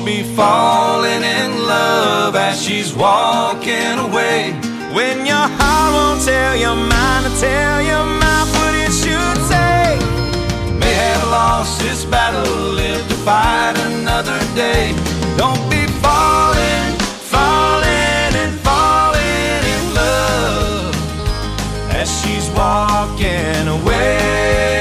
be falling in love as she's walking away. When your heart won't tell your mind to tell your mouth what it should say. May have lost this battle, live to fight another day. Don't be falling, falling and falling in love as she's walking away.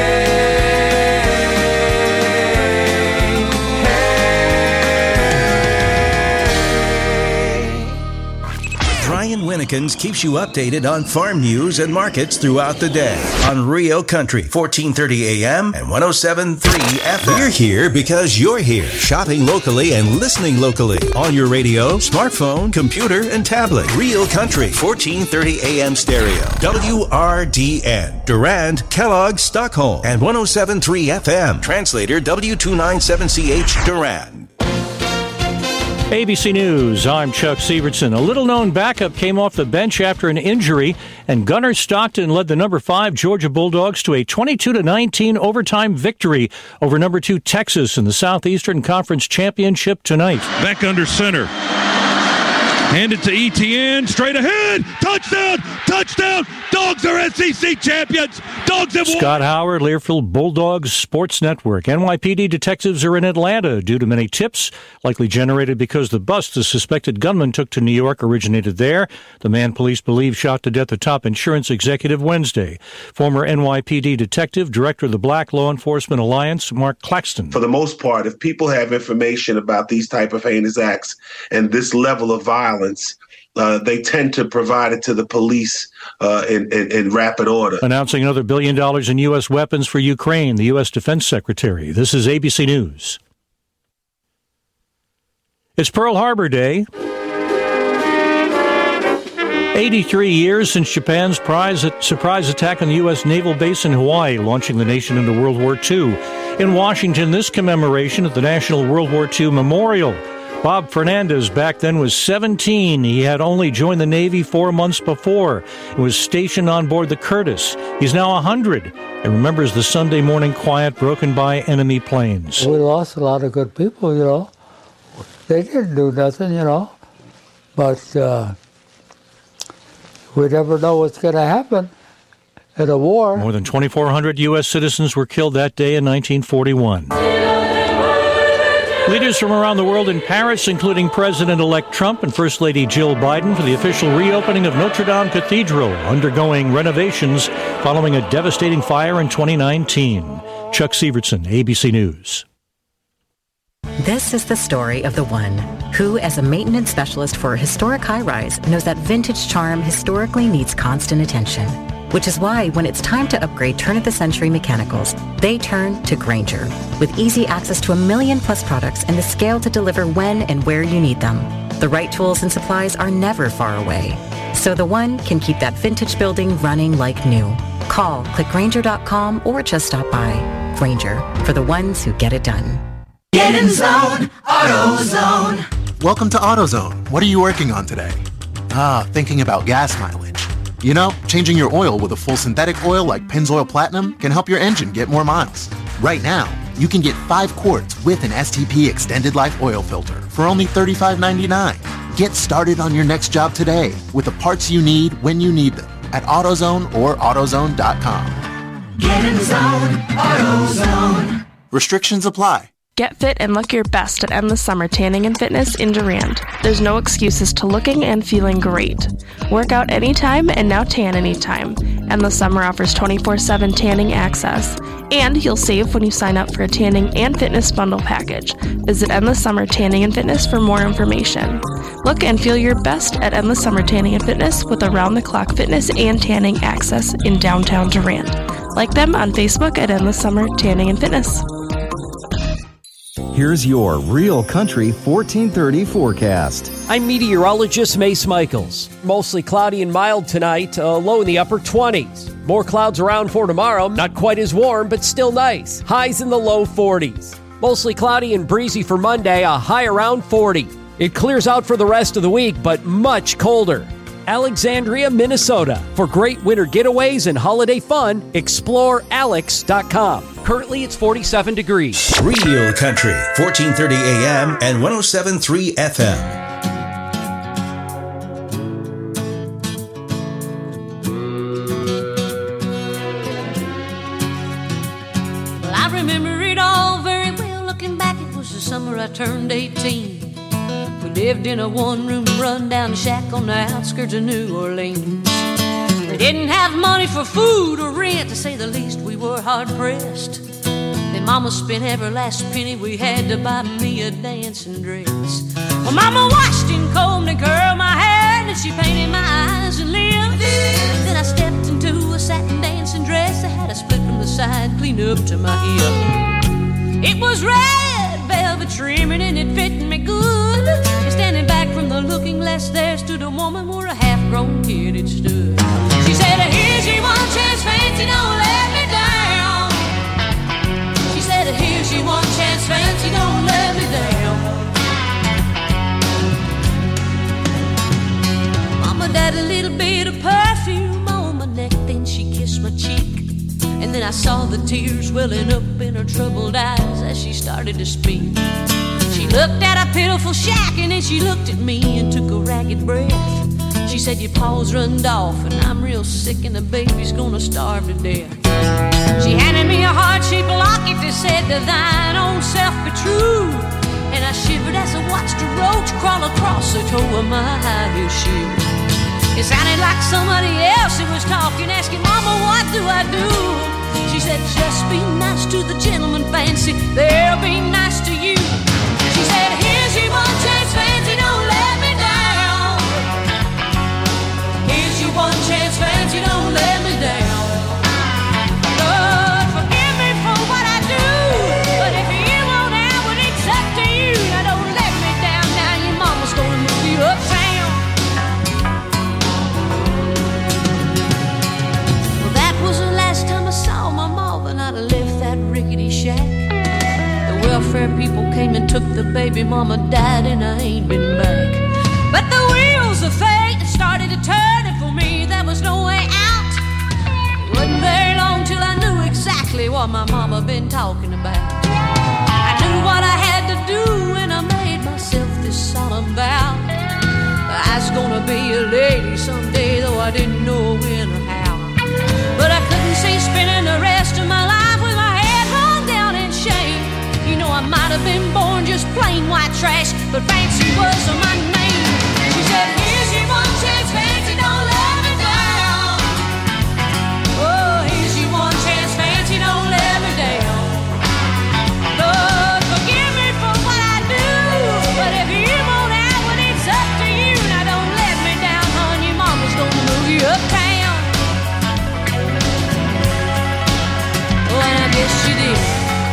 Brian Winnekins keeps you updated on farm news and markets throughout the day on Rio Country, 1430 AM and 107.3 FM. We're here because you're here, shopping locally and listening locally on your radio, smartphone, computer, and tablet. Rio Country, 1430 AM stereo. WRDN, Durand, Kellogg, Stockholm, and 107.3 FM. Translator W297CH, Durand. ABC News, I'm Chuck Sievertson. A little-known backup came off the bench after an injury, and Gunnar Stockton led the number 5 Georgia Bulldogs to a 22-19 overtime victory over number 2 Texas in the Southeastern Conference Championship tonight. Back under center. Handed to Etienne, straight ahead, touchdown, touchdown, Dogs are SEC champions, Dogs have won. Scott Howard, Learfield Bulldogs Sports Network. NYPD detectives are in Atlanta due to many tips, likely generated because the bus the suspected gunman took to New York originated there. The man police believe shot to death a top insurance executive Wednesday. Former NYPD detective, director of the Black Law Enforcement Alliance, Mark Claxton. For the most part, if people have information about these type of heinous acts and this level of violence, they tend to provide it to the police in rapid order. Announcing another $1 billion in U.S. weapons for Ukraine, the U.S. Defense Secretary. This is ABC News. It's Pearl Harbor Day. 83 years since Japan's surprise attack on the U.S. naval base in Hawaii, launching the nation into World War II. In Washington, this commemoration at the National World War II Memorial. Bob Fernandez back then was 17. He had only joined the Navy 4 months before and was stationed on board the Curtis. He's now 100 and remembers the Sunday morning quiet broken by enemy planes. We lost a lot of good people, you know. They didn't do nothing, you know. But we never know what's going to happen in a war. More than 2,400 U.S. citizens were killed that day in 1941. Leaders from around the world in Paris, including President-elect Trump and First Lady Jill Biden, for the official reopening of Notre Dame Cathedral, undergoing renovations following a devastating fire in 2019. Chuck Sievertson, ABC News. This is the story of the one who, as a maintenance specialist for a historic high-rise, knows that vintage charm historically needs constant attention. Which is why when it's time to upgrade turn-of-the-century mechanicals, they turn to Grainger. With easy access to 1 million+ products and the scale to deliver when and where you need them. The right tools and supplies are never far away. So the one can keep that vintage building running like new. Call, click Grainger.com, or just stop by. Grainger, for the ones who get it done. Get in zone, AutoZone. Welcome to AutoZone. What are you working on today? Thinking about gas mileage. You know, changing your oil with a full synthetic oil like Pennzoil Platinum can help your engine get more miles. Right now, you can get 5 quarts with an STP Extended Life Oil Filter for only $35.99. Get started on your next job today with the parts you need when you need them at AutoZone or AutoZone.com. Get in zone, AutoZone. Restrictions apply. Get fit and look your best at Endless Summer Tanning and Fitness in Durand. There's no excuses to looking and feeling great. Work out anytime and now tan anytime. Endless Summer offers 24/7 tanning access. And you'll save when you sign up for a tanning and fitness bundle package. Visit Endless Summer Tanning and Fitness for more information. Look and feel your best at Endless Summer Tanning and Fitness with around-the-clock fitness and tanning access in downtown Durand. Like them on Facebook at Endless Summer Tanning and Fitness. Here's your Real Country 1430 forecast. I'm meteorologist Mace Michaels. Mostly cloudy and mild tonight, low in the upper 20s. More clouds around for tomorrow. Not quite as warm, but still nice. Highs in the low 40s. Mostly cloudy and breezy for Monday, a high around 40. It clears out for the rest of the week, but much colder. Alexandria, Minnesota. For great winter getaways and holiday fun, explore alex.com. Currently, it's 47 degrees. Real Country, 1430 AM and 107.3 FM. I turned 18. We lived in a one-room run-down shack on the outskirts of New Orleans. We didn't have money for food or rent, to say the least. We were hard-pressed. Then Mama spent every last penny we had to buy me a dancing dress. Well, Mama washed and combed and curled my hair, and she painted my eyes and lips. Then I stepped into a satin dancing dress that had a split from the side clean up to my hip. It was red velvet trimming and it fit me good. And standing back from the looking glass there stood a woman where a half-grown kid had stood. She said, here's your one chance, fancy, don't let me down. She said, here's your one chance, fancy, don't let me down. Mama died a little bit of perfume on my neck, then she kissed my cheek. And then I saw the tears welling up in her troubled eyes as she started to speak. She looked at a pitiful shack and then she looked at me and took a ragged breath. She said, your paws runned off and I'm real sick and the baby's gonna starve to death. She handed me a heart-shaped locket that said, to thine own self be true. And I shivered as I watched a roach crawl across the toe of my high-heel shoe. It sounded like somebody else who was talking, asking, Mama, what do I do? She said, just be nice to the gentleman, fancy, they'll be nice to you. She said, here's your one chance, fancy, don't let me down. Here's your one chance, fancy, don't let me down. Lord, forgive me for what I do, but if you won't have it, it's up to you. Now don't let me down, now your mama's gonna move you uptown. Time I saw my mom and I left that rickety shack. The welfare people came and took the baby, mama died and I ain't been back. But the wheels of fate started to turn and for me there was no way out. It wasn't very long till I knew exactly what my mama been talking about. I knew what I had to do and I made myself this solemn vow. I was gonna be a lady someday, though I didn't know when or how. But I couldn't see spending the rest of my life with my head hung down in shame. You know I might have been born just plain white trash, but fancy was my name. She said, here's your one chance, fancy, don't let me down. Oh, here's your one chance, fancy, don't let me down. Lord, forgive me for what I do, but if you won't have it, it's up to you. Now don't let me down, hon, your mama's gonna move you uptown. And I guess you did.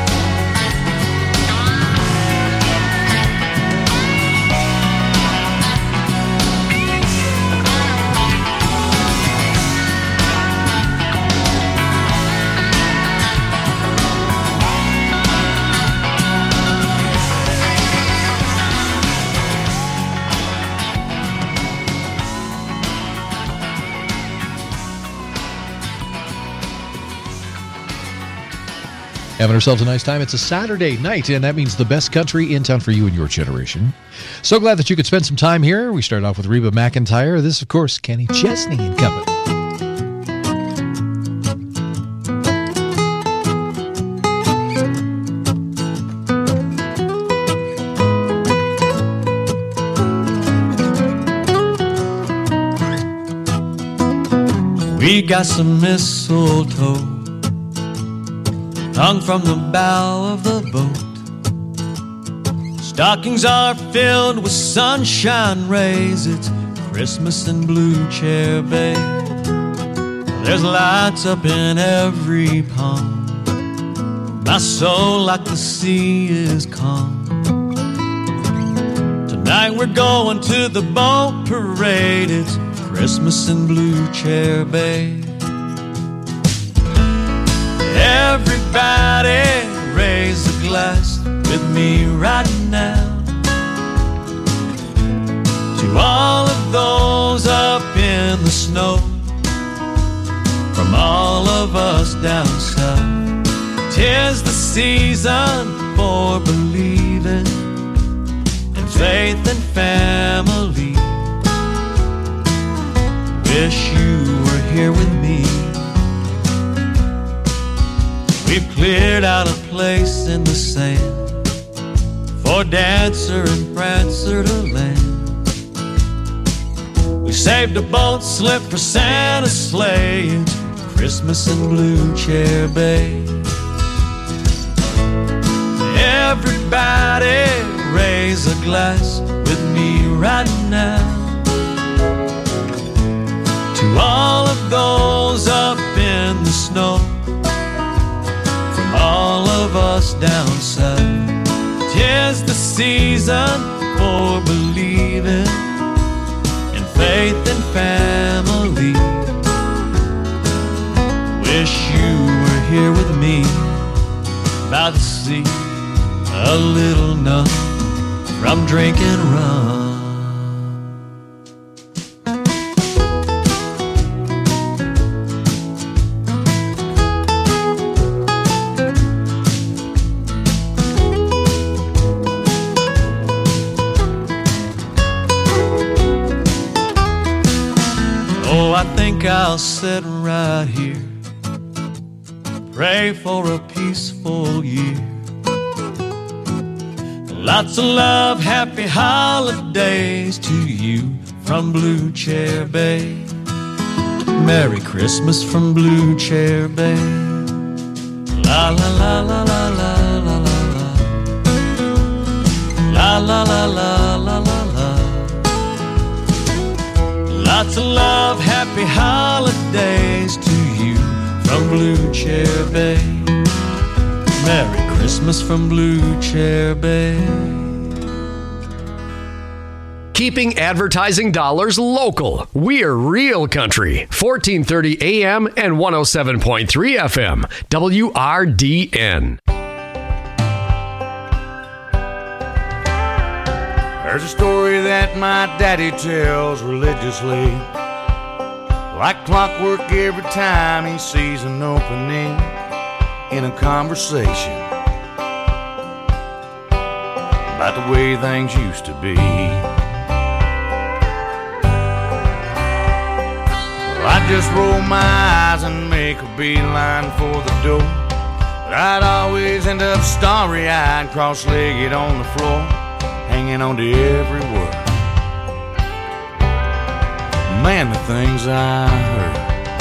Having ourselves a nice time. It's a Saturday night, and that means the best country in town for you and your generation. So glad that you could spend some time here. We start off with Reba McEntire. This, of course, Kenny Chesney and Company. We got some mistletoe hung from the bow of the boat. Stockings are filled with sunshine rays. It's Christmas in Blue Chair Bay. There's lights up in every palm. My soul like the sea is calm. Tonight we're going to the boat parade. It's Christmas in Blue Chair Bay. Everybody raise a glass with me right now to all of those up in all of us down south. 'Tis the season for believing in faith and family. Wish you were here with me. We've cleared out a place in the sand for Dancer and Prancer to land. We saved a boat slip for Santa's sleigh, Christmas in Blue Chair Bay. Everybody raise a glass with me right now to all of those up in the snow, from all of us down south. 'Tis the season for believing in faith and family. Wish you were here with me by the sea, a little numb from drinking rum. Oh, I think I'll sit right here, pray for a peaceful year. Lots of love, happy holidays to you from Blue Chair Bay. Merry Christmas from Blue Chair Bay. La la la la la la la la la. La la la la la la la. Lots of love, happy holidays to you from Blue Chair Bay. Merry Christmas from Blue Chair Bay. Keeping advertising dollars local. We're Real Country. 1430 AM and 107.3 FM. WRDN. There's a story that my daddy tells religiously, like clockwork every time he sees an opening in a conversation about the way things used to be. Well, I'd just roll my eyes and make a beeline for the door, but I'd always end up starry-eyed, cross-legged on the floor, hanging on to every word. Man, the things I heard.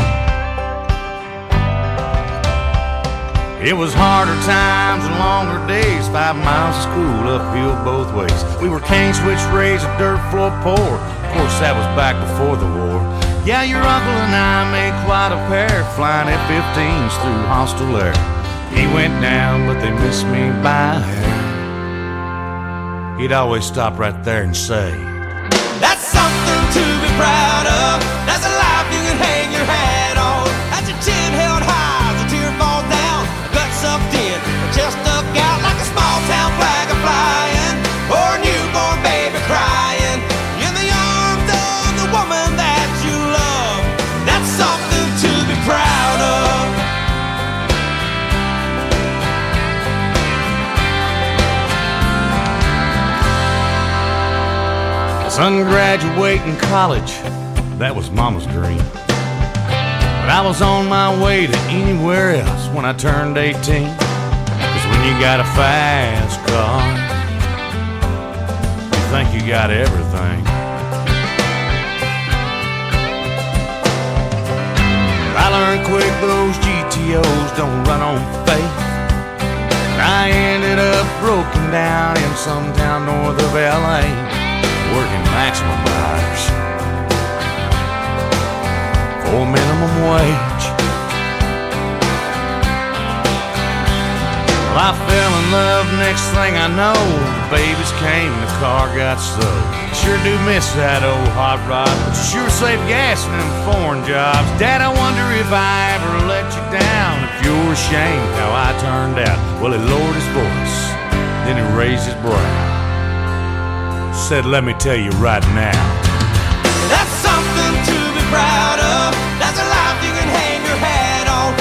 It was harder times and longer days, 5 miles of school uphill both ways. We were cane switch raised, a dirt floor poor. Of course, that was back before the war. Yeah, your uncle and I made quite a pair, flying F-15s through hostile air. He went down, but they missed me by a hair. He'd always stop right there and say, That's something to be proud of. That's a life you can hang your hat on. That's your chin held high as a tear falls down, gut sucked in, chest stuck out like a small town flag flying, or a newborn baby crying in the arms of the woman that you love. That's something to be proud of. Son, graduating college, that was Mama's dream. But I was on my way to anywhere else when I turned 18. 'Cause when you got a fast car, you think you got everything. But I learned quick those GTOs don't run on faith. And I ended up broken down in some town north of LA, working maximum hours for minimum wage. Well, I fell in love, next thing I know, the babies came and the car got sold. Sure do miss that old hot rod, but you sure save gas in them foreign jobs. Dad, I wonder if I ever let you down, if you're ashamed how I turned out. Well, he lowered his voice, then he raised his brow, said, let me tell you right now, That's something to be proud of. That's a life you can hang your hat on.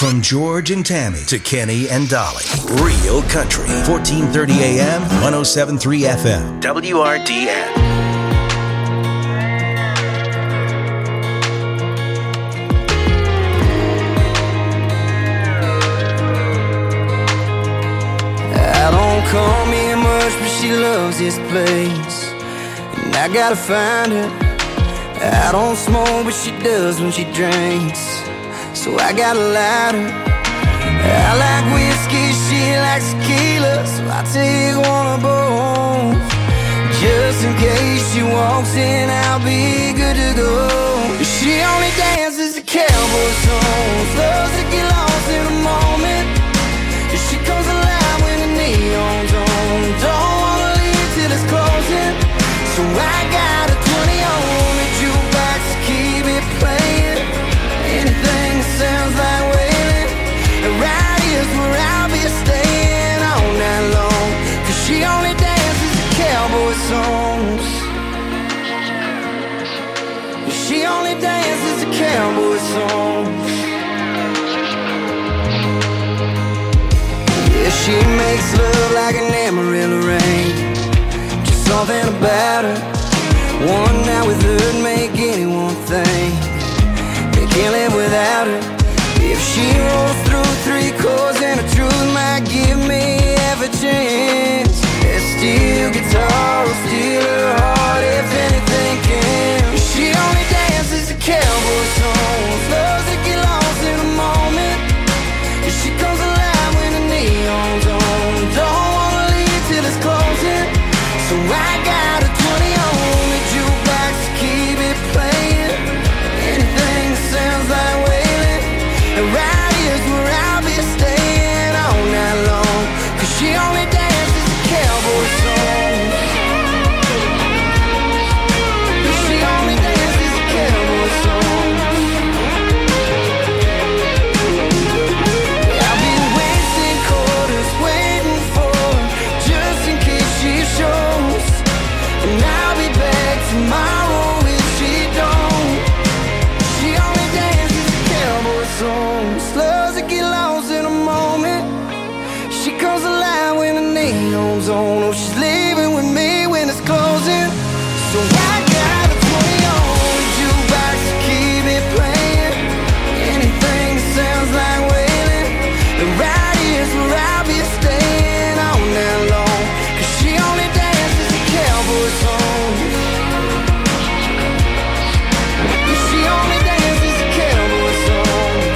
From George and Tammy to Kenny and Dolly. Real Country. 1430 AM, 107.3 FM. WRDN. Call me much, but she loves this place, and I gotta find her. I don't smoke, but she does when she drinks, so I gotta light her. I like whiskey, she likes tequila, so I take one of both. Just in case she walks in, I'll be good to go. She only dances to cowboy songs, loves to get lost in a moment. She comes alive when the neon's on. Don't wanna leave till it's closing, so I got a 20 on the jukebox to keep it playing. Anything that sounds like wailing, right here's where I'll be staying all night long. 'Cause she only dances to cowboy songs. She only dances to cowboy songs. She makes love like an Amarillo rain. Just something about her. One night with her would make anyone think they can't live without her. If she rolls through 3 chords and the truth might give me half a chance. That steel guitar will steal her heart if anything can. She only dances to cowboy songs, loves to get lost in a moment. She comes alive when the neon's on. Don't wanna leave till it's closing, so I got a 20 on the jukebox to keep it playing. Anything that sounds like wailing, right here's where I'll be staying all night long. 'Cause she only dances to cowboy songs. She only dances to cowboy songs. And I'll be back tomorrow if she don't. She only dances to cowboy songs, loves to get lost in a moment. She comes alive when the neon's on. Oh, she's leaving with me when it's closing, so I got a 20 on the jukebox to keep it playing. Anything that sounds like wailing, the right here's where I'll be staying all night long. 'Cause she only dances to cowboy songs. She only dances to cowboy songs.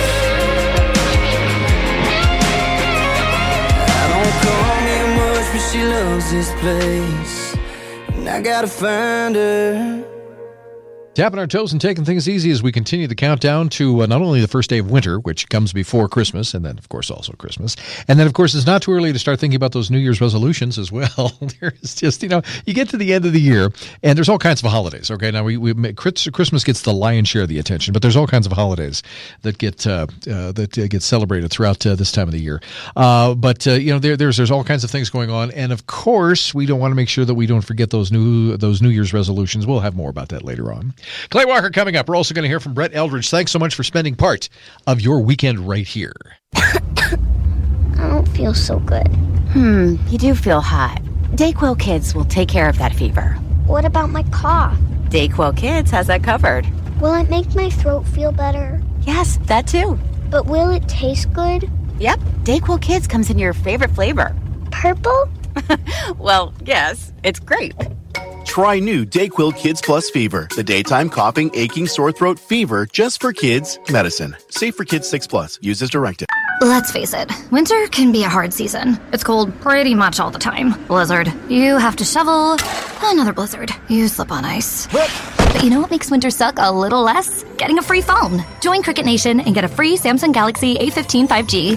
I don't call me much, but she loves this place, and I gotta find her. Tapping our toes and taking things easy as we continue the countdown to not only the first day of winter, which comes before Christmas, and then, of course, also Christmas. And then, of course, it's not too early to start thinking about those New Year's resolutions as well. There's just, you get to the end of the year, and there's all kinds of holidays, okay? Now, Christmas gets the lion's share of the attention, but there's all kinds of holidays that get celebrated throughout this time of the year. There's all kinds of things going on, and, of course, we don't want to make sure that we don't forget those New Year's resolutions. We'll have more about that later on. Clay Walker coming up. We're also going to hear from Brett Eldridge. Thanks so much for spending part of your weekend right here. I don't feel so good. You do feel hot. Dayquil Kids will take care of that fever. What about my cough? Dayquil Kids has that covered. Will it make my throat feel better? Yes, that too. But will it taste good? Yep, Dayquil Kids comes in your favorite flavor. Purple? Well, yes, it's grape. Try new Dayquil Kids Plus Fever, the daytime coughing, aching, sore throat fever just for kids medicine. Safe for kids 6+. Use as directed. Let's face it, winter can be a hard season. It's cold pretty much all the time. Blizzard, you have to shovel. Another blizzard, you slip on ice. But you know what makes winter suck a little less? Getting a free phone. Join Cricket Nation and get a free Samsung Galaxy A15 5G.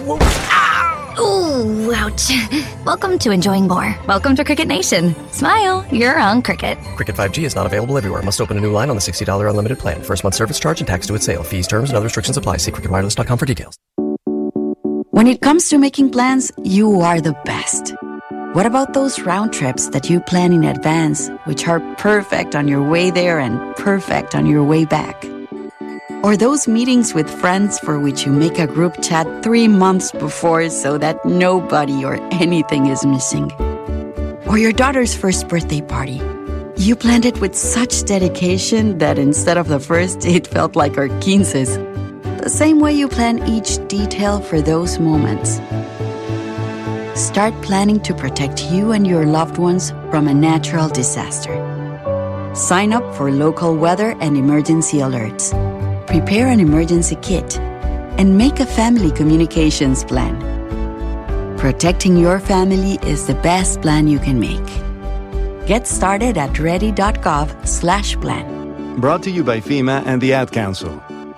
Ooh, ouch. Welcome to enjoying more. Welcome to Cricket Nation. Smile, you're on Cricket. Cricket 5G is not available everywhere. Must open a new line on the $60 unlimited plan. First month service charge and tax due at sale. Fees, terms, and other restrictions apply. See cricketwireless.com for details. When it comes to making plans, you are the best. What about those round trips that you plan in advance, which are perfect on your way there and perfect on your way back? Or those meetings with friends for which you make a group chat 3 months before so that nobody or anything is missing. Or your daughter's first birthday party. You planned it with such dedication that instead of the first, it felt like our 15s. The same way you plan each detail for those moments. Start planning to protect you and your loved ones from a natural disaster. Sign up for local weather and emergency alerts. Prepare an emergency kit. And make a family communications plan. Protecting your family is the best plan you can make. Get started at ready.gov/plan. Brought to you by FEMA and the Ad Council.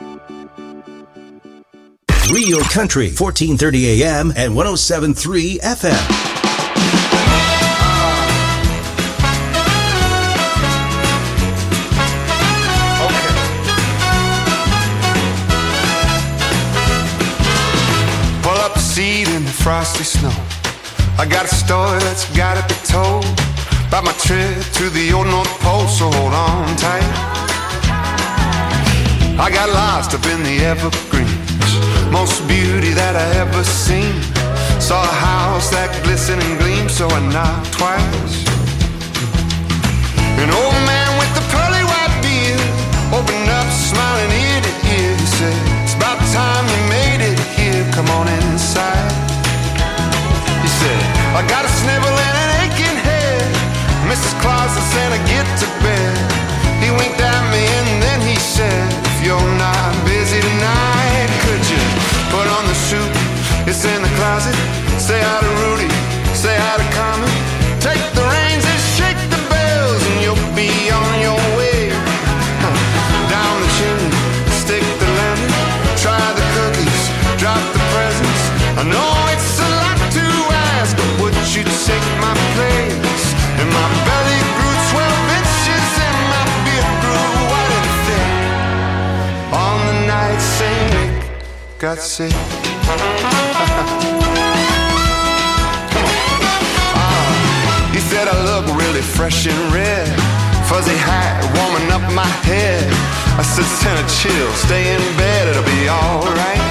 Real Country, 1430 AM and 107.3 FM. Pull up a seat in the frosty snow. I got a story that's gotta be told about my trip to the old North Pole, so hold on tight. I got lost up in the evergreens, most beauty that I ever seen. Saw a house that glistened and gleamed, so I knocked twice. An old man with the pearly white beard opened up, smiling ear to ear. He said, "It's about time you made it here, come on inside." He said, "I got a snivel and an aching head, Mrs. Claus is saying I get to bed." He winked at me and then he said, "If you're not busy tonight, could you put on the suit? It's in the closet. Say hi to Rudy, say hi to Carmen. Take the reins and shake the bells and you'll be on your way. Down the chimney, stick the lantern, try the cookies, drop the presents. I know it's a lot to ask, but would you take my place?" And my belly grew 12 inches and my beard grew white and thick. On the night Saint Nick got sick. He said I look really fresh and red, fuzzy hat warming up my head. I said, "Santa, chill, stay in bed, it'll be alright."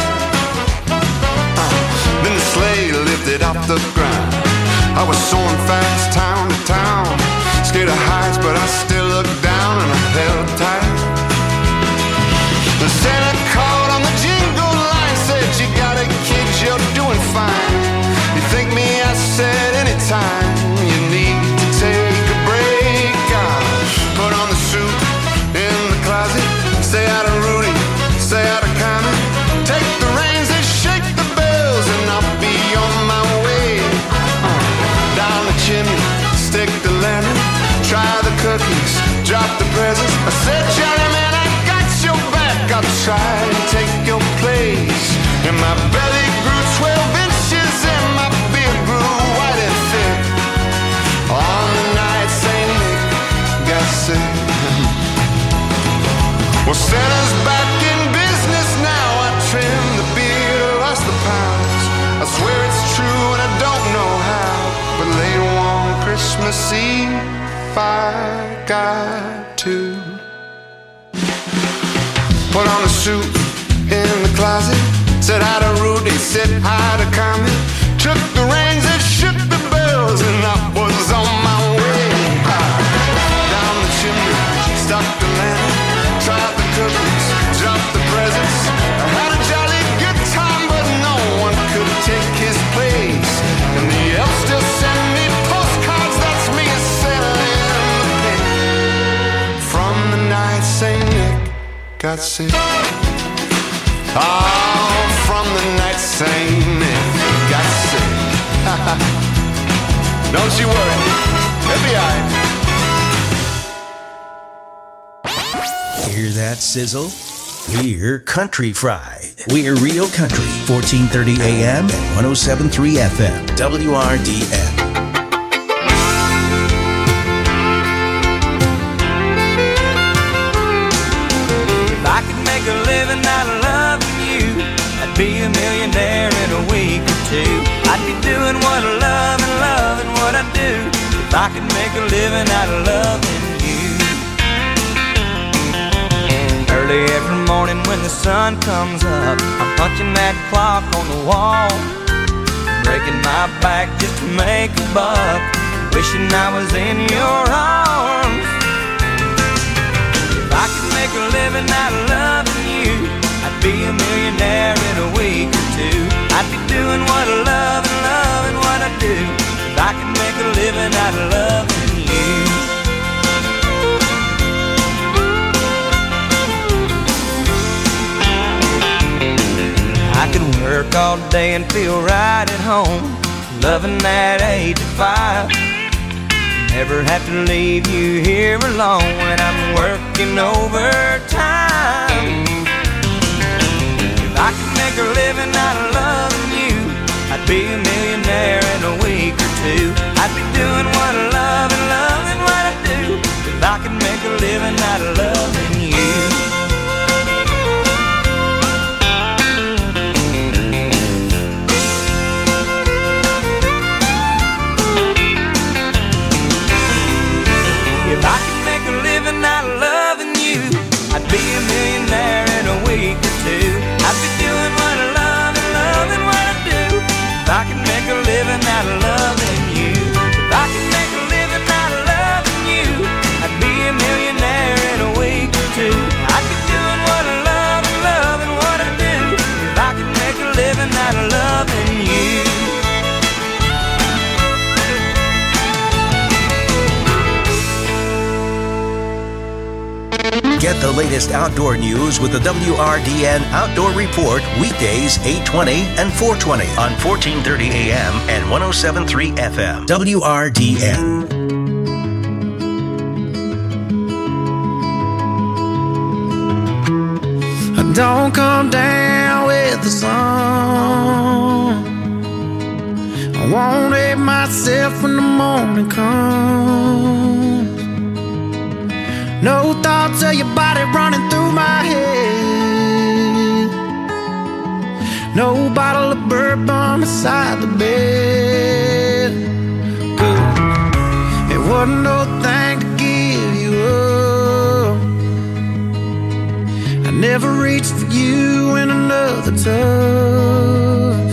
Then the sleigh lifted off the ground. I was soaring fast town to town, scared of heights but I still looked down and I held tight. The Santa called on the jingle line, said, "You got it kids, you're doing fine." "You thank me?" I said, "Anytime you need to take a break." Put on the suit in the closet, say hi to Rudy, say hi to Carmen. Take the reins and shake the bells and I'll be on my way. Down the chimney, stick the lantern, try the cookies, drop the presents. I said, "Johnny man, I got your back, I'll try to take your place." And my belly grew 12 inches and my beard grew white and thick. On the night Saint Nick got sick. Well, Santa's back in business now. I trimmed the beard, lost the pounds. I swear it's true and I don't know how, but later on Christmas Eve I got to put on a suit in the closet, said hi to Rudy, said hi to Carmen, took the reins and shook the bells and I was on my way. Down the chimney, stuck the lantern, tried the cookies, dropped the presents. I had a jolly good time but no one could take his place. And the elves still send me postcards, that's me a Santa in the pit. From the night Saint Nick got sick. Oh, from the night Saint Nick got sick. Don't you worry, he'll be alright. Hear that sizzle? We're Country Fried. We're Real Country, 1430 AM and 107.3 FM, WRDN. If I could make a living out of loving you, I'd be a millionaire in a week or two. I'd be doing what I love and loving what I do. If I could make a living out of loving you. Early Early every morning when the sun comes up, I'm punching that clock on the wall, breaking my back just to make a buck, wishing I was in your arms. If I could make a living out of loving you, I'd be a millionaire in a week or two. I'd be doing what I love and loving what I do. If I could make a living out of loving you. I could work all day and feel right at home, loving that 8 to 5. Never have to leave you here alone when I'm working overtime. If I could make a living out of loving you, I'd be a millionaire in a week or two. I'd be doing what I love and loving what I do. If I could make a living out of loving you. If I could make a living out of loving you, I'd be a millionaire in a week or two. I'd be doing what I love and loving what I do. If I could make a living out of loving you. If I could make a living out of loving you, I'd be a millionaire in a week or two. I'd be doing what I love and loving what I do. If I could make a living out of loving you. Get the latest outdoor news with the WRDN Outdoor Report weekdays 8:20 and 4:20 on 1430 AM and 107.3 FM. WRDN. Don't come down with the sun. I won't hate myself when the morning comes. No thoughts of your body running through my head. No bottle of bourbon beside the bed. Good. It wasn't no thing to give you up. I never reached for you in another touch.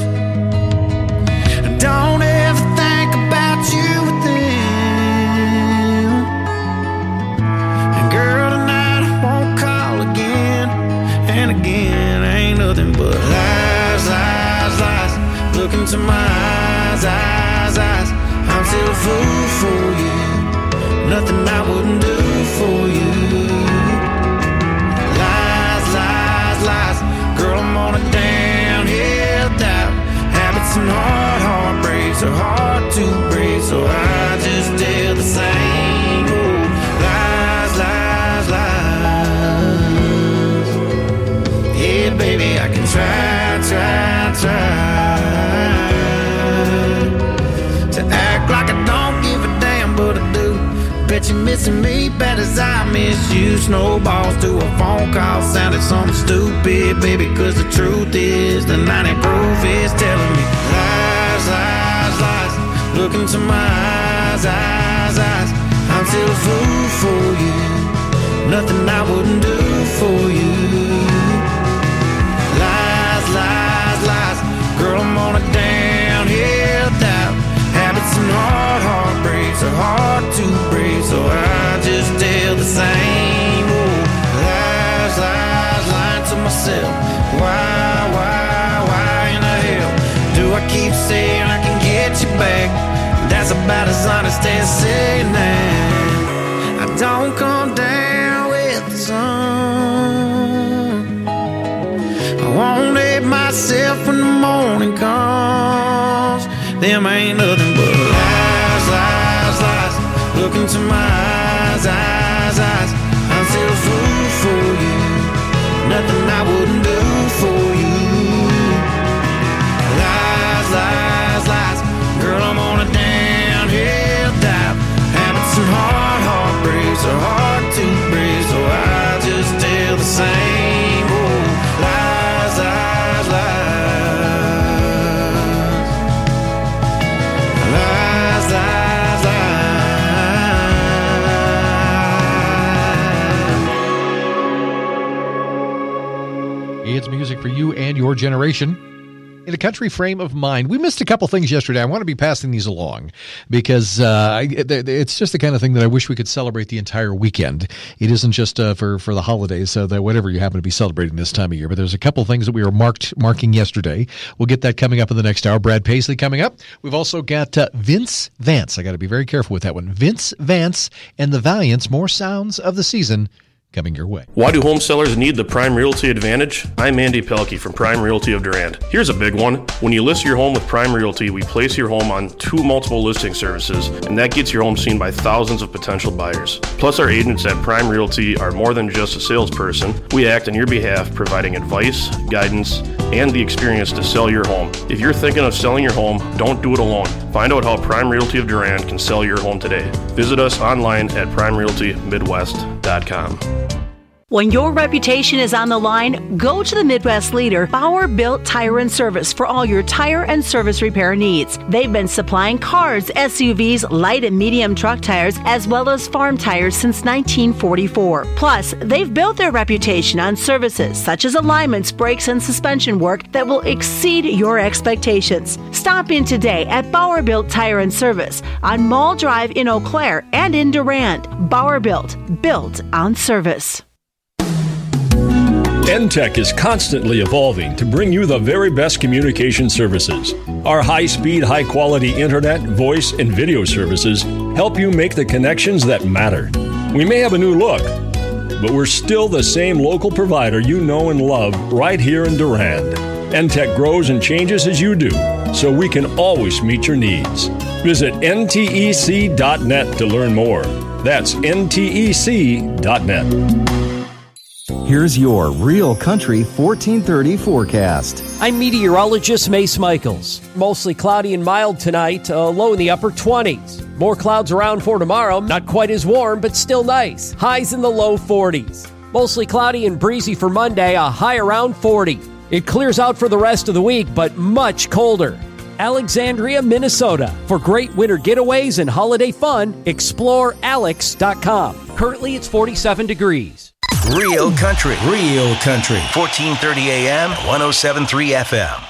Don't ever think about you with them. And girl, tonight I won't call again. And again, ain't nothing but lies, lies, lies. Look into my eyes, eyes, eyes. I'm still a fool for you. Nothing I wouldn't do for you. Lies, lies, lies. Girl, I'm on a downhill dive. Habits and heartbreaks are hard to break, so I just tell the same old lies, lies, lies. Yeah, baby, I can try to act like I don't give a damn, but I do. Bet you're missing me bad as I miss you. Snowballs to a phone call sounded something stupid, baby, cause the truth is the 90 proof is telling me lies, lies, lies. Look into my eyes, eyes, eyes. I'm still a fool for you. Nothing I wouldn't do for you. Lies, lies, lies. Girl, I'm on a downhill dive. Habits and heartbreaks are hard to break, so I just tell the same old lies, lies, lying to myself. Why in the hell do I keep saying I can get you back? That's about as honest as saying that I don't come down with the sun. I won't hate myself when the morning comes. Them ain't nothing but lies, lies, lies. Look into my eyes, eyes, eyes. I'm still a fool for you. Nothing I wouldn't do for you. Lies, lies, lies. Girl, I'm on a downhill dive. Habits and heartbreaks are hard to break, so I just tell the same old lies, lies, lies. Lies, lies, lies. your generation in a country frame of mind. We missed a couple things yesterday. I want to be passing these along because it's just the kind of thing that I wish we could celebrate the entire weekend. It isn't just for the holidays, so that whatever you happen to be celebrating this time of year. But there's a couple things that we were marking yesterday. We'll get that coming up in the next hour. Brad Paisley coming up. We've also got Vince Vance. I got to be very careful with that one. Vince Vance and the Valiants. More sounds of the season coming your way. Why do home sellers need the Prime Realty advantage? I'm Andy Pelkey from Prime Realty of Durand. Here's a big one. When you list your home with Prime Realty, we place your home on 2 multiple listing services, and that gets your home seen by thousands of potential buyers. Plus, our agents at Prime Realty are more than just a salesperson. We act on your behalf, providing advice, guidance, and the experience to sell your home. If you're thinking of selling your home, don't do it alone. Find out how Prime Realty of Durand can sell your home today. Visit us online at primerealtymidwest.com. When your reputation is on the line, go to the Midwest leader, Bauer Built Tire and Service, for all your tire and service repair needs. They've been supplying cars, SUVs, light and medium truck tires, as well as farm tires since 1944. Plus, they've built their reputation on services such as alignments, brakes, and suspension work that will exceed your expectations. Stop in today at Bauer Built Tire and Service on Mall Drive in Eau Claire and in Durand. Bauer Built on service. NTEC is constantly evolving to bring you the very best communication services. Our high-speed, high-quality internet, voice, and video services help you make the connections that matter. We may have a new look, but we're still the same local provider you know and love right here in Durand. NTEC grows and changes as you do, so we can always meet your needs. Visit ntec.net to learn more. That's ntec.net. Here's your Real Country 1430 forecast. I'm meteorologist Mace Michaels. Mostly cloudy and mild tonight, low in the upper 20s. More clouds around for tomorrow, not quite as warm, but still nice. Highs in the low 40s. Mostly cloudy and breezy for Monday, a high around 40. It clears out for the rest of the week, but much colder. Alexandria, Minnesota. For great winter getaways and holiday fun, explore alex.com. Currently, it's 47 degrees. Real Country. 1430 AM, 107.3 FM.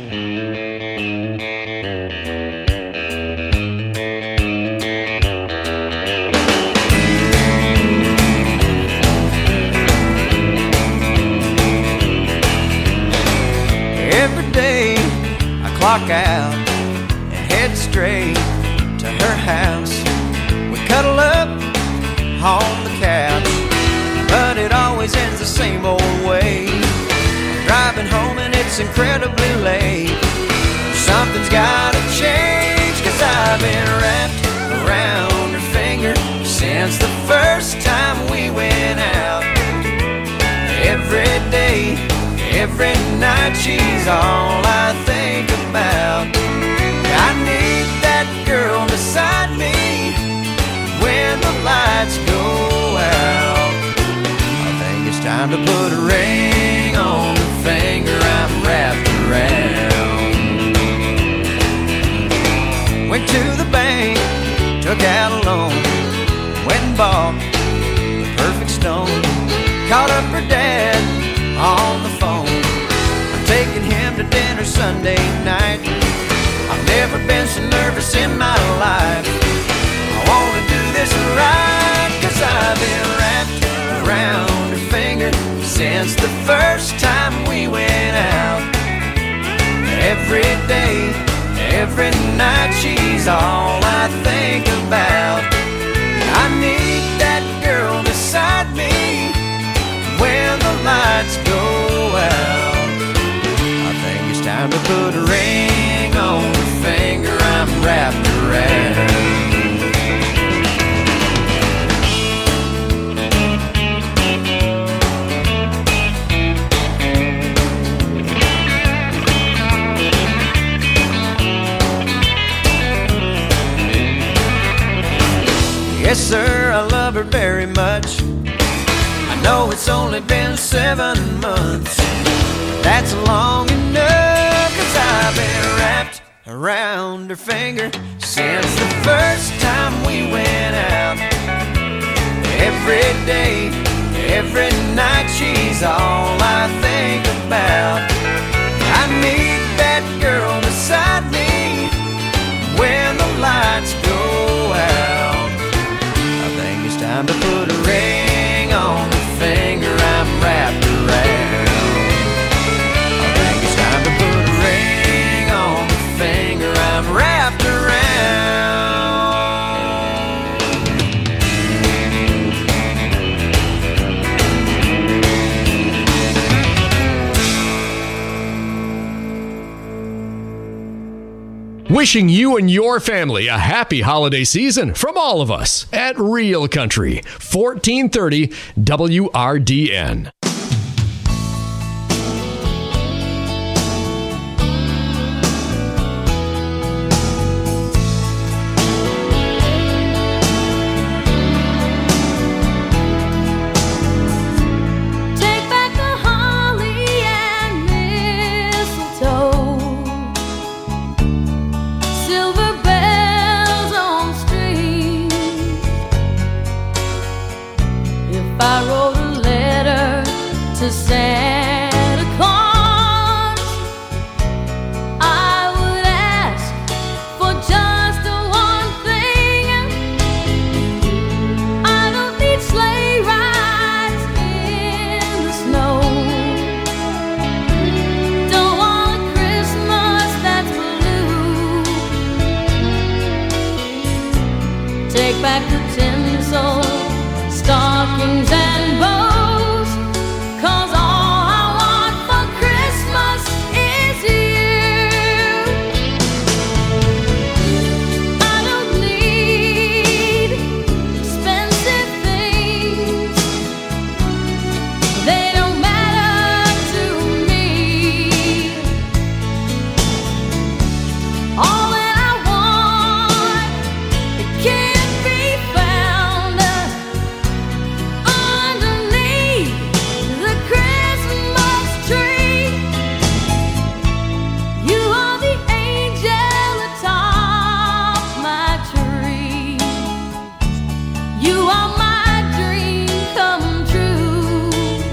Every day I clock out and head straight to her house. We cuddle up on the couch, but it always ends the same old way. I'm driving home and it's incredibly late. Something's gotta change, 'cause I've been wrapped around her finger since the first time we went out. Every day, every night, she's all I think about. I need that girl beside me when the lights go out. It's time to put a ring on the finger I'm wrapped around. Went to the bank, took out a loan, went and bought the perfect stone. Called up her dad on the phone. I'm taking him to dinner Sunday night. I've never been so nervous in my life. I wanna do this right, 'cause I've been wrapped around finger since the first time we went out. Every day, every night, she's all I think about. I need that girl beside me when the lights go out. I think it's time to put a ring on the finger I'm wrapped around. Yes, sir, I love her very much. I know it's only been 7 months. That's long enough, 'cause I've been wrapped around her finger since the first time we went out. Every day, every night, she's all I think about. meet that girl beside me when the lights go out. I think it's time to put a ring on the finger I'm wrapped around. I think it's time to put a ring on the finger I'm wrapped around. Wishing you and your family a happy holiday season from all of us at Real Country, 1430 WRDN. I wrote a letter to Santa Claus, I would ask for just one thing. I don't need sleigh rides in the snow. Don't want a Christmas that's blue. Take back the tinsel, stockings and bows, 'cause all I want for Christmas is you. I don't need expensive things, they don't matter to me. All that I want, it can't be found underneath the Christmas tree. You are the angel atop my tree. You are my dream come true.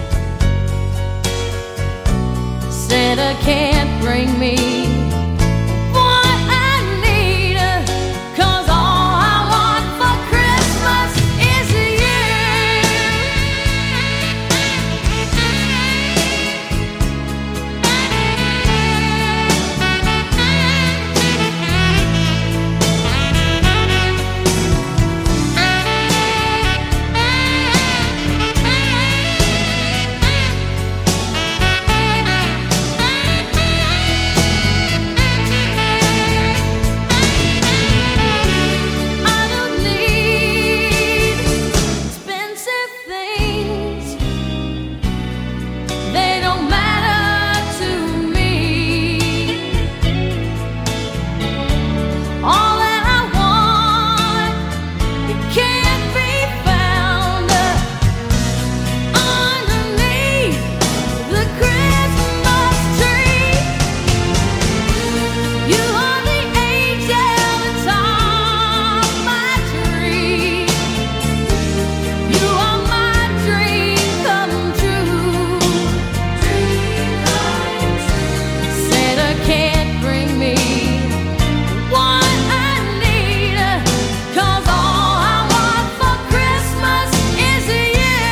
Santa can't bring me what I need, 'cause all I want for Christmas is you. I don't need expensive things, they don't matter to me. All that I want, it can't be found underneath the Christmas tree. You are the angel atop my tree. You are my dream come true. Santa can't bring me what I need, 'cause all I want for Christmas is you.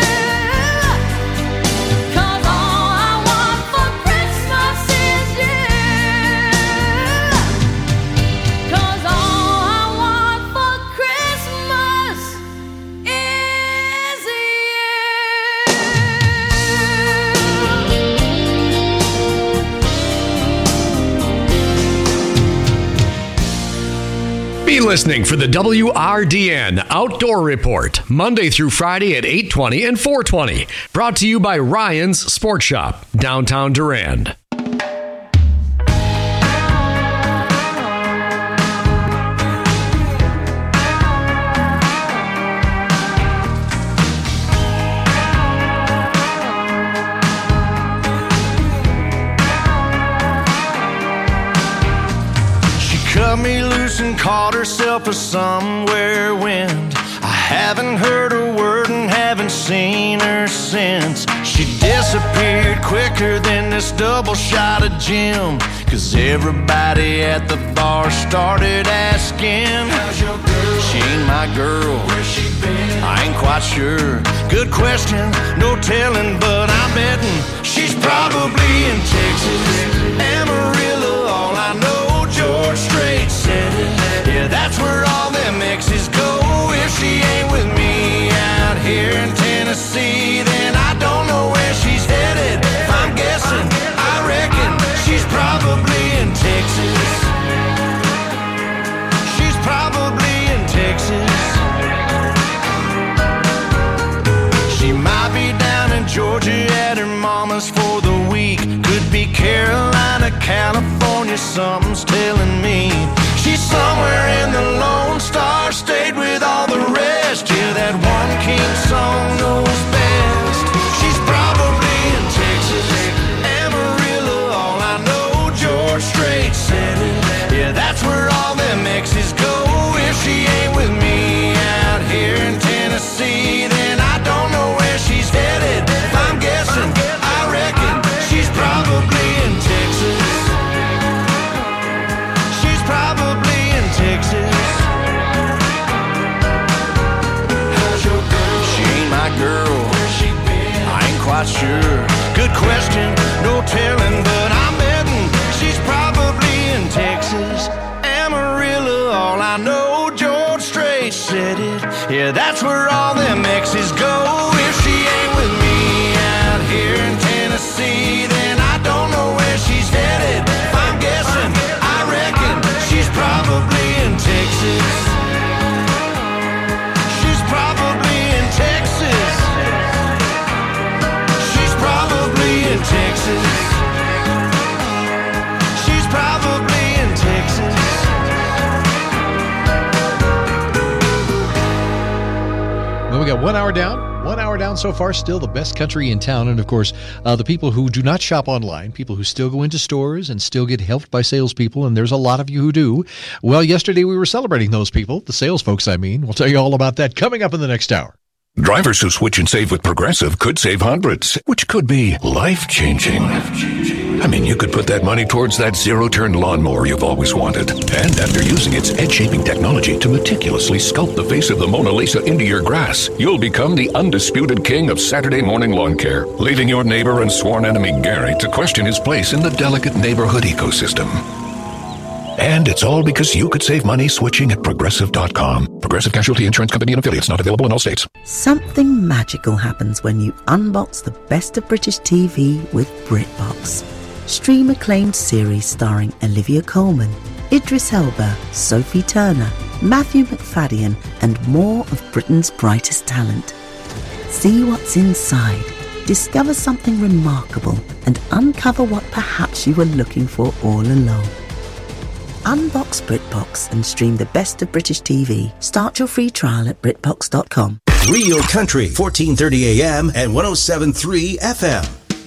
'Cause all I want for Christmas is you. 'Cause all I want for Christmas is Be listening for the WRDN Outdoor Report, Monday through Friday at 8:20 and 4:20. Brought to you by Ryan's Sports Shop, downtown Durand. She cut me loose and caught herself a somewhere wind. I haven't heard a word and haven't seen her since. She disappeared quicker than this double shot of gin, 'cause everybody at the bar started asking, how's your girl? She ain't my girl. Where's she been? I ain't quite sure. Good question, no telling, but I'm betting she's probably in Texas. Amarillo, all I know, George Strait said it. Yeah, that's where all them exes go. If she ain't with me out here in Tennessee, then I don't know where she's headed. If I'm guessing, I reckon she's probably in Texas. She's probably in Texas. She might be down in Georgia at her mama's for the week. Could be Carolina, California, something's telling me. She's somewhere in the Lone Star State with all the rest. Yeah, that one king song knows best. She's probably in Texas. Amarillo, all I know, George Strait said it. Yeah, that's where all them exes go. If she ain't with me out here in Tennessee, then I don't know where she's headed. If I'm guessing, I reckon she's probably in Texas. She's probably in Texas. How's your girl? She ain't my girl. Where's she been? I ain't quite sure. Good question, no telling, but I'm betting she's probably in Texas. Amarillo, all I know, George Strait said it. Yeah, that's where all them exes go. If she ain't with me out here in Tennessee, then I don't know where she's headed. If I'm guessing, I reckon she's probably in Texas. She's probably in Texas. She's probably in Texas. She's probably in Texas. Well, we got 1 hour down. 1 hour down so far, still the best country in town. And of course, the people who do not shop online, people who still go into stores and still get helped by salespeople, and there's a lot of you who do. Well, yesterday we were celebrating those people, the sales folks, I mean. We'll tell you all about that coming up in the next hour. Drivers who switch and save with Progressive could save hundreds, which could be life-changing. I mean, you could put that money towards that zero-turn lawnmower you've always wanted. And after using its edge-shaping technology to meticulously sculpt the face of the Mona Lisa into your grass, you'll become the undisputed king of Saturday morning lawn care, leaving your neighbor and sworn enemy Gary to question his place in the delicate neighborhood ecosystem. And it's all because you could save money switching at Progressive.com. Progressive Casualty Insurance Company and Affiliates, not available in all states. Something magical happens when you unbox the best of British TV with BritBox. Stream acclaimed series starring Olivia Colman, Idris Elba, Sophie Turner, Matthew McFadden, and more of Britain's brightest talent. See what's inside, discover something remarkable, and uncover what perhaps you were looking for all along. Unbox BritBox and stream the best of British TV. Start your free trial at BritBox.com. Real Country, 1430 AM and 107.3 FM.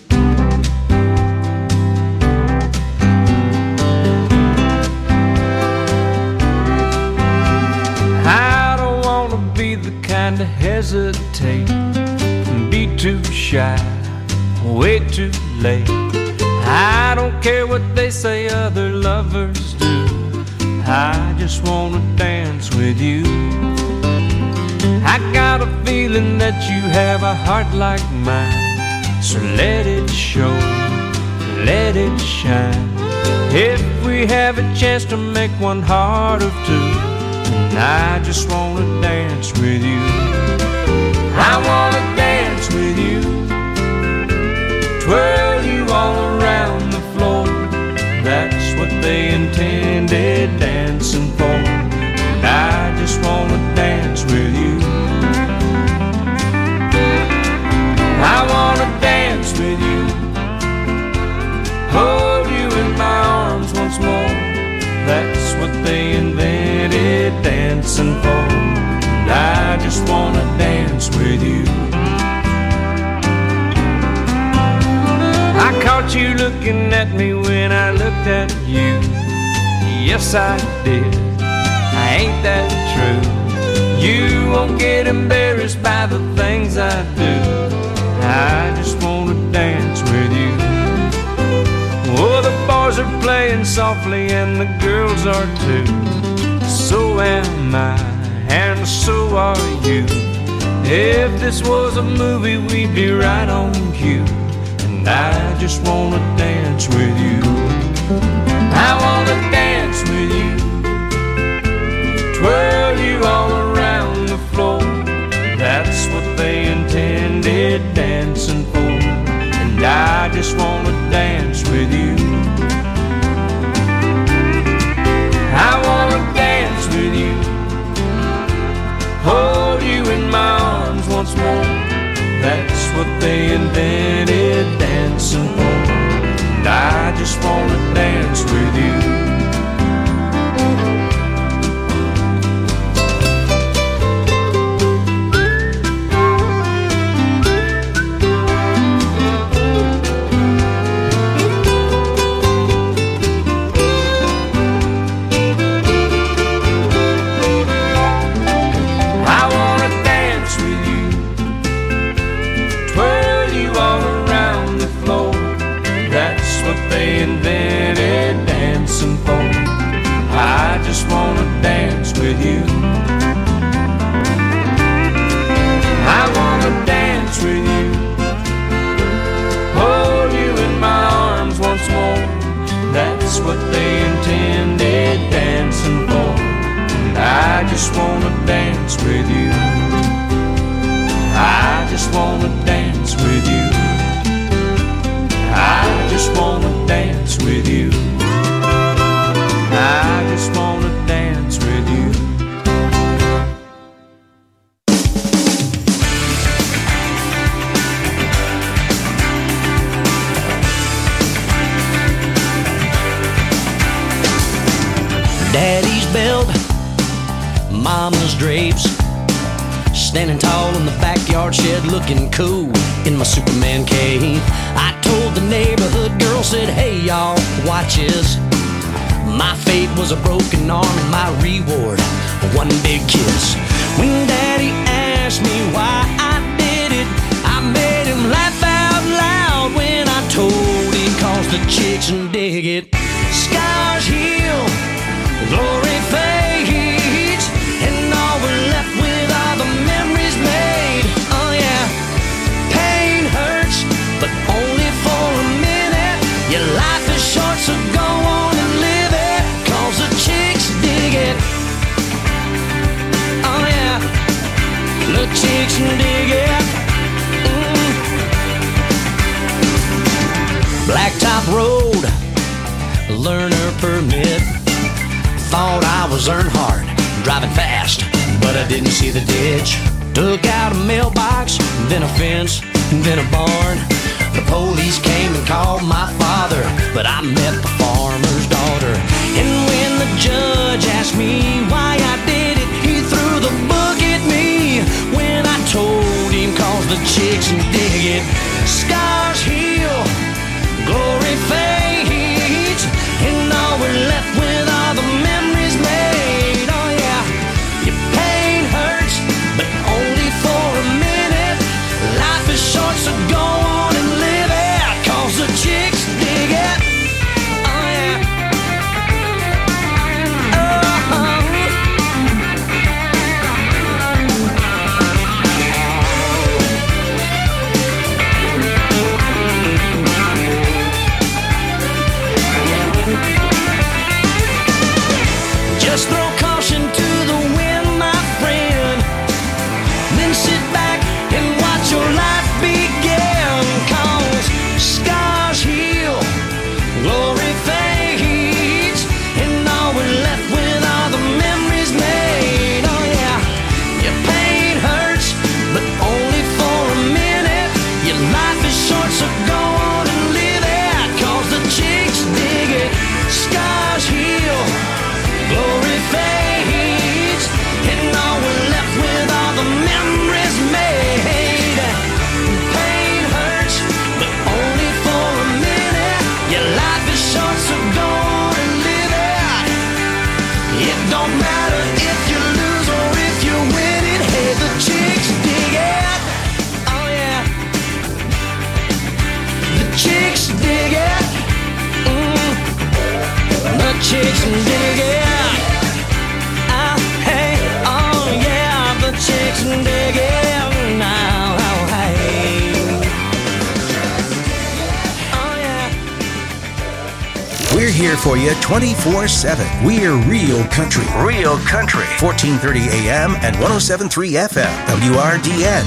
I don't want to be the kind to hesitate and be too shy, way too late. I don't care what they say other lovers do, I just want to dance with you. I got a feeling that you have a heart like mine, so let it show, let it shine. If we have a chance to make one heart of two, and I just want to dance with you. I want to dance with you, twirl you all around the floor. That's what they intended dancing for, and I just want to dance with you. I want to dance with you, hold you in my arms once more. That's what they invented dancing for, and I just want to dance with you. I caught you looking at me when I looked at you. Yes, I did. Ain't that true? You won't get embarrassed by the things I do. I just wanna dance with you. Oh, the boys are playing softly and the girls are too. So am I, and so are you. If this was a movie, we'd be right on cue. And I just wanna dance with you. I wanna dance with you, twirl you all around the floor. That's what they intended dancing for. And I just wanna dance with you. I wanna dance with you, hold you in my arms once more. That's what they invented dancing for. And I just wanna dance with you. Invented dancing for. I just wanna dance with you. I wanna dance with you, hold you in my arms once more. That's what they intended dancing for. And I just wanna dance with you. I just wanna dance with you. I just wanna dance with you. I just wanna dance with you. Daddy's belt, mama's drapes, standing tall in the backyard shed looking cool in my Superman cape. I told the neighborhood girl, said, hey y'all, watch this. My fate was a broken arm and my reward, one big kiss. When Daddy asked me why I did it, I made him laugh out loud when I told him, cause the chicks dig it. Scars heal, glory fades, and all we're left with are the memories made. Oh yeah, pain hurts, but only for a minute. Your life is short, so go on and live it, cause the chicks dig it. Oh yeah, the chicks dig it. Blacktop road, learner permit. Thought I was Earnhardt, driving fast, but I didn't see the ditch. Took out a mailbox, then a fence, then a barn. The police came and called my father, but I met the farmer's daughter. And when the judge asked me why I did it, he threw the book at me when I told him, cause the chicks dig it. Scars heal, glory fades, and all we're left with are the memories made. Oh yeah, your pain hurts, but only for a minute. Life is short, so go on and live it, cause the chicks dig it. Oh yeah. Just throw caution to the wind, my friend. Then sit back and watch your life begin. Cause scars heal, glory fades, and all we're left with are the memories made. Oh yeah, your pain hurts, but only for a minute. Your life is short, so go on and live it, cause the chicks dig it. Scars heal, glory fades, and all we're left with are the memories made. Pain hurts, but only for a minute. Your life is short, so go on and live it. It don't matter if you lose or if you win it. Hey, the chicks dig it. Oh yeah. chicks dig it. Hey, oh yeah, the chicks dig it now. Hey, oh yeah. We're here for you 24/7. We're Real Country. Real Country. 1430 AM and 107.3 FM. WRDN.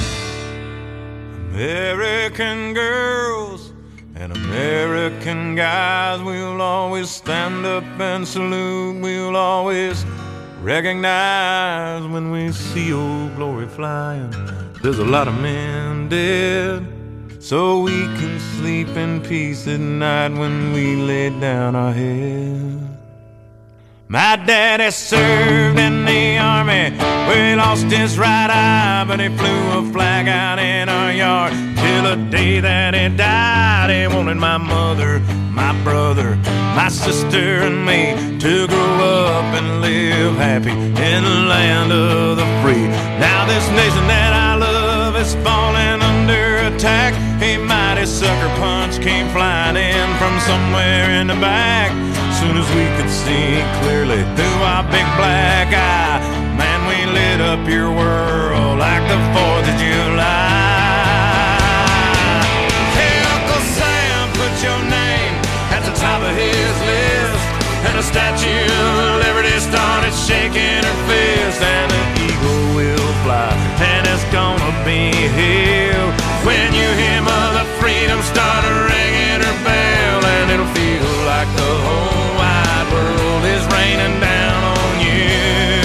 American girls and American guys, we'll always stand up and salute. We'll always recognize when we see old glory flying. There's a lot of men dead, so we can sleep in peace at night when we lay down our head. My daddy served in the army, where he lost his right eye, but he flew a flag out in our yard till the day that he died. He wanted my mother, my brother, my sister and me to grow up and live happy in the land of the free. Now this nation that I love is falling under attack. A mighty sucker punch came flying in from somewhere in the back. Soon as we could see clearly through our big black eye, man, we lit up your world like the 4th of July. Hey, Uncle Sam, put your name at the top of his list, and the Statue of Liberty started shaking her fist, and the eagle will fly, and it's gonna be here when you hear Mother Freedom start ringing her bell, and it'll feel like the whole wide world is raining down on you.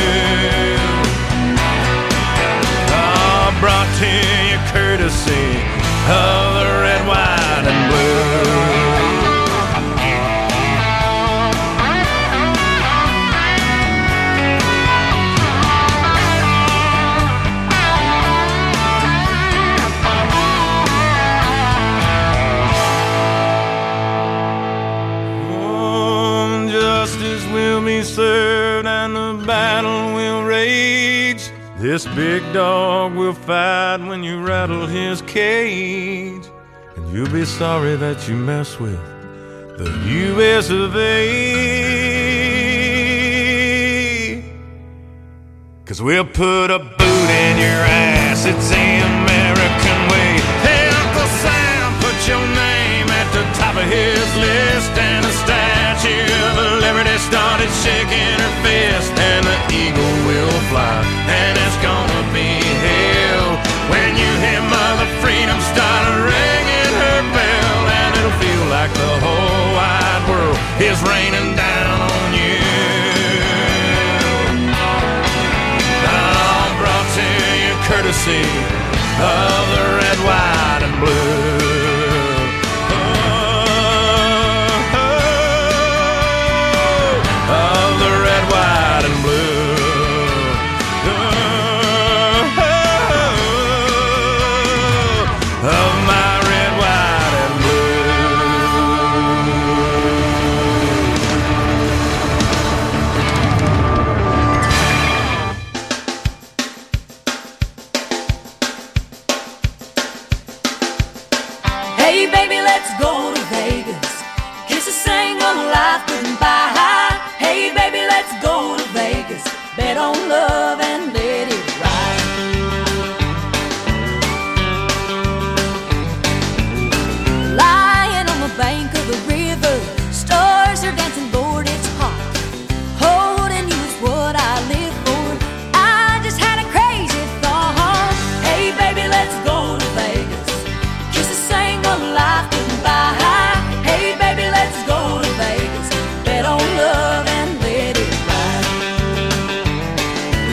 Brought to you courtesy of the red, white, and blue. Justice will be served and the battle will rage. This big dog will fight when you rattle his cage, and you'll be sorry that you mess with the U.S. of A. 'Cause we'll put a boot in your ass, it's the American way. Hey, Uncle Sam, put your name at the top of his list, and the Statue of Liberty started shaking her fist, and the eagle will fly, and it's gonna be hell when you hear Mother Freedom start ringing her bell, and it'll feel like the whole wide world is raining down on you. All brought to you courtesy of the red, white, and blue. White and blue, of my red, white, and blue. Hey baby, let's go to Vegas, kiss a single life goodbye. Hey baby, let's go to Vegas, bet on love and let it ride. Lying on the bank of the river, stars are dancing, Lord, it's hot. Holding you is what I live for. I just had a crazy thought. Hey baby, let's go to Vegas, kiss a single life goodbye. Hey baby, let's go to Vegas, bet on love and let it ride.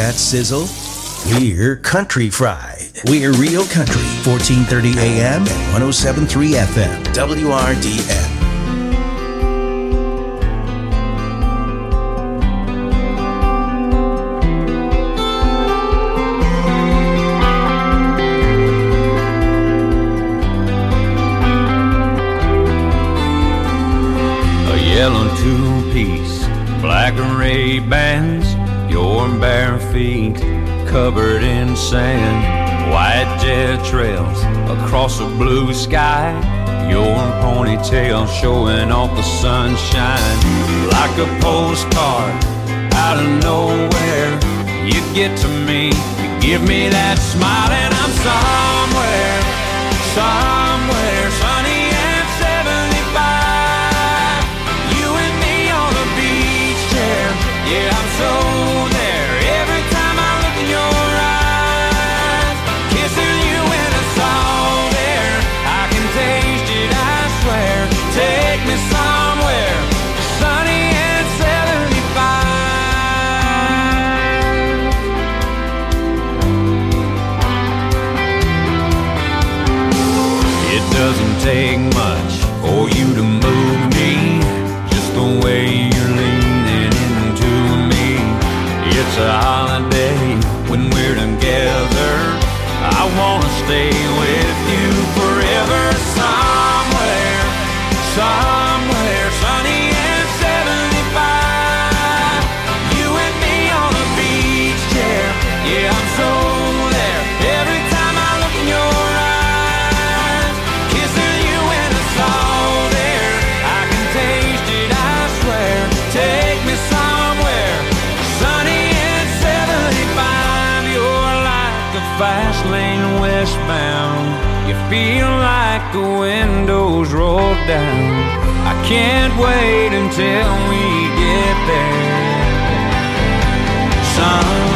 that sizzle? We're Country Fried. We're Real Country, 1430 AM and 107.3 FM, WRDN. Yellow two-piece, black and Ray-Bans, your bare feet covered in sand, white jet trails across a blue sky, your ponytail showing off the sunshine. Like a postcard out of nowhere, you get to me, you give me that smile, and I'm somewhere sunny and 75. You and me on the beach chair, yeah, I'm so there. Every time I look in your eyes, kissing you in the salt air, I can taste it, I swear. Take me somewhere sunny and 75. It doesn't take much for you to move me, just the way you're leaning into me. It's a holiday when we're together, I wanna stay with you forever. Somewhere sunny and 75. You and me on the beach chair, yeah, I'm so there. Every time I look in your eyes, kissing you in the salt air, I can taste it, I swear. Take me somewhere sunny and 75. You're like a fast lane westbound, you feel like the windows roll down. I can't wait until we get there.